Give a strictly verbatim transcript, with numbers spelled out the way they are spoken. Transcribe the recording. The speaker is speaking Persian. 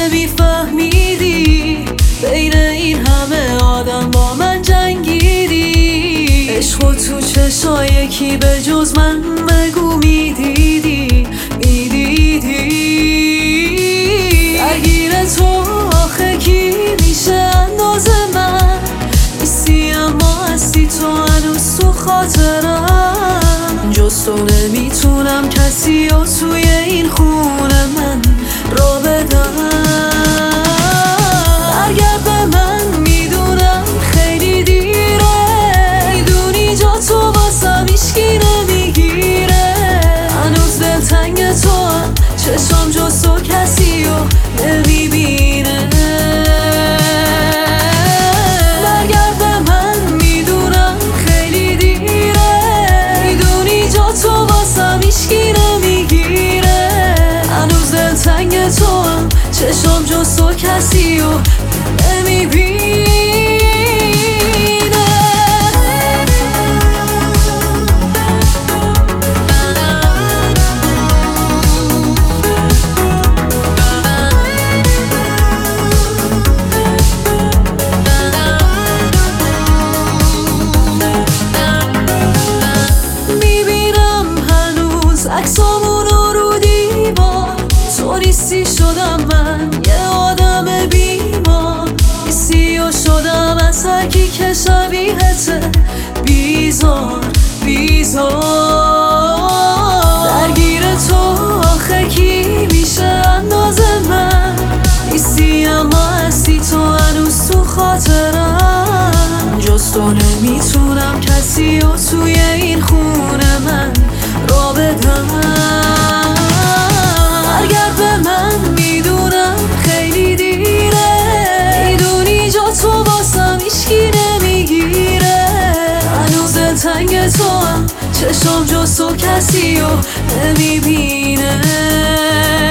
نمیفهمیدی بین این همه آدم با من جنگیدی. عشق و تو چشای یکی به جز من بگو میدیدی میدیدی. درگیر تو آخه کی میشه انداز من؟ نیستی اما هستی تو هنوز تو خاطرم. جز تو نمیتونم کسی رو توی این خونه من را بدم. برگرد به من، میدونم خیلی دیره، میدونی جا تو واسم هیچکی نمیگیره. هنوز دلتنگ تو هم، چشم جز تو کسی رو نمیبینه. برگرد به من، میدونم خیلی دیره، میدونی جا تو واسم هیچکی نمیگیره. هنوز دلتنگ تو هم، چشم جز تو کسی رو نمیبینه. میبینم هنوز عکسامون رو رو دیوار، تو نیستی شدم من یه آدم بیمار. نیستی و شدم از هرکی که شبیهته بیزار بیزار. درگیر تو آخه کی میشه انداز من؟ نیستی اما هستی تو هنوز تو خاطرم. جز تو نمیتونم کسی رو توی این خونه من را بدم. برگرد به من، میدونم خیلی دیره، میدونی جا تو واسم هیچکی نمیگیره. هنوز دلتنگ تو هم، چشم جز تو کسی رو نمیبینه.